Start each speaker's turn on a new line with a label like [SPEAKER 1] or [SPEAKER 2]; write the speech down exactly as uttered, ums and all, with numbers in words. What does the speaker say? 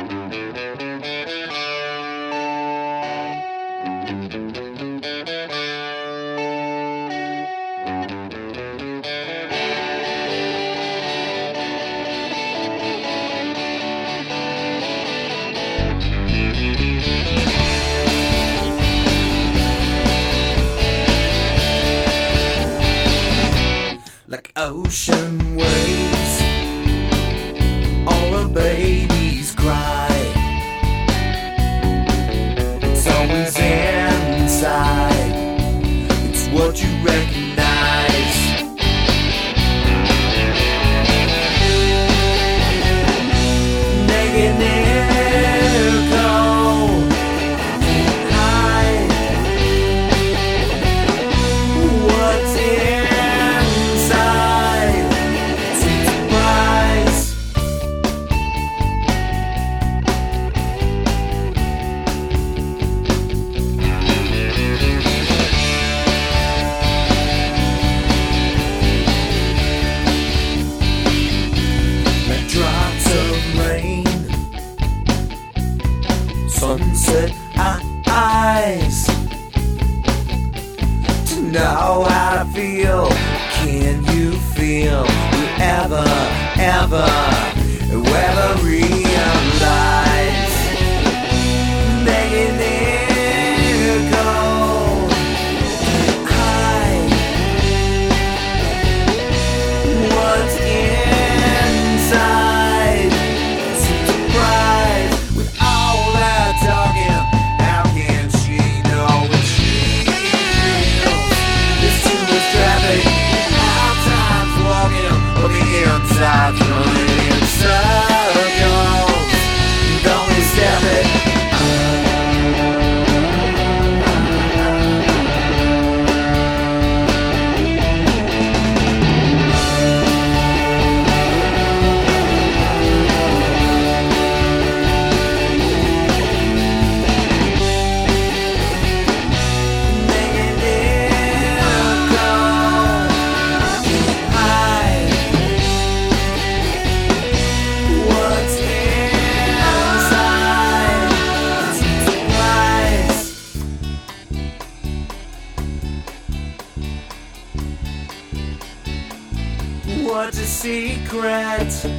[SPEAKER 1] Like ocean waves or a baby's cry, it's always inside, it's what you recognize. Naked echo, hide what's inside. Sunset eyes to know how to feel. Can you feel? Whoever, ever, whoever realize they can echo high what's inside. Surprise with all that talking. How can she know what she feels? There's too much traffic. Our time's walking on the inside, running in circles. Don't we step it? What's a secret?